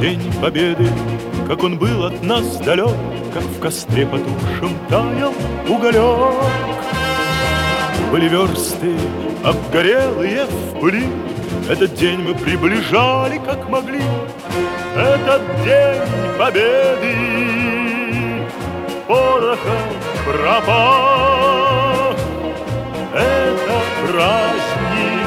День Победы, как он был от нас далек, как в костре потухшем таял уголек. Были версты, обгорелые в пыли, этот день мы приближали, как могли. Этот день Победы порохом пропах. Это праздник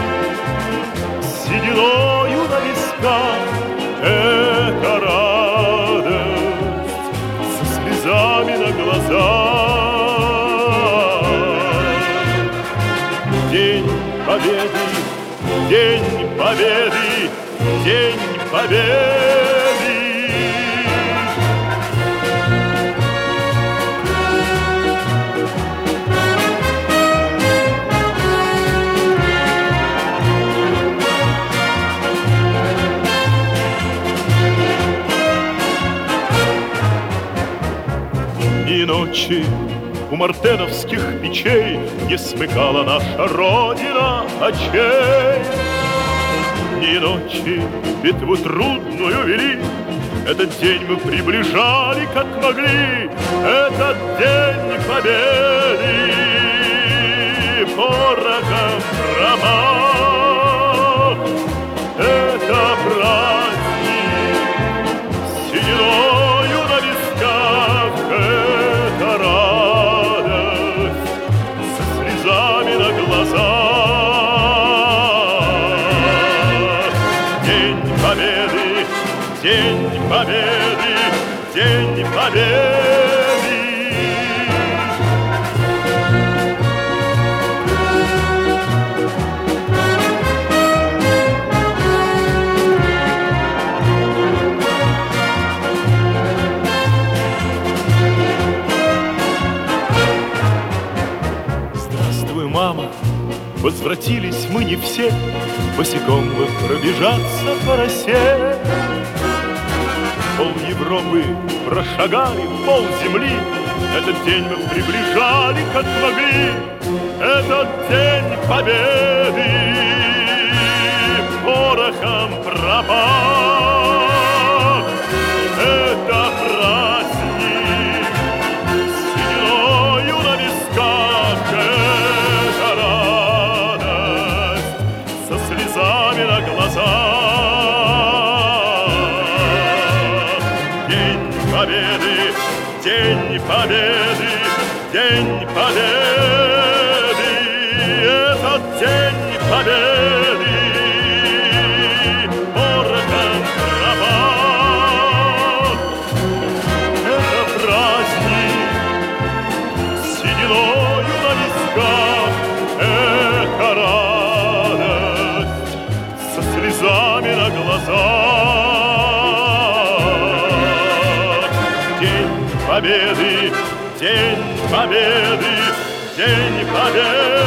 сединою на висках, это радость со слезами на глазах. День Победы, День Победы, День Победы. И ночи у мартеновских печей не смыкала наша Родина очей. Ни ночи битву трудную вели, этот день мы приближали, как могли. Этот день Победы порохом пропах. Это праздник сединою на висках, это радость со слезами на глазах. День Победы, День Победы, День Победы. Здравствуй, мама, возвратились мы не все, босиком мы пробежаться по росе. Пол Европы прошагали, пол земли, этот день мы приближали, как могли. Этот день Победы порохом пропах. Это праздник сединою на висках, это радость со слезами на глазах. День Победы, День Победы, День Победы. Этот День Победы порохом пропах. Это праздник сединою на висках, это радость со слезами на глазах. День Победы, День Победы, День Победы.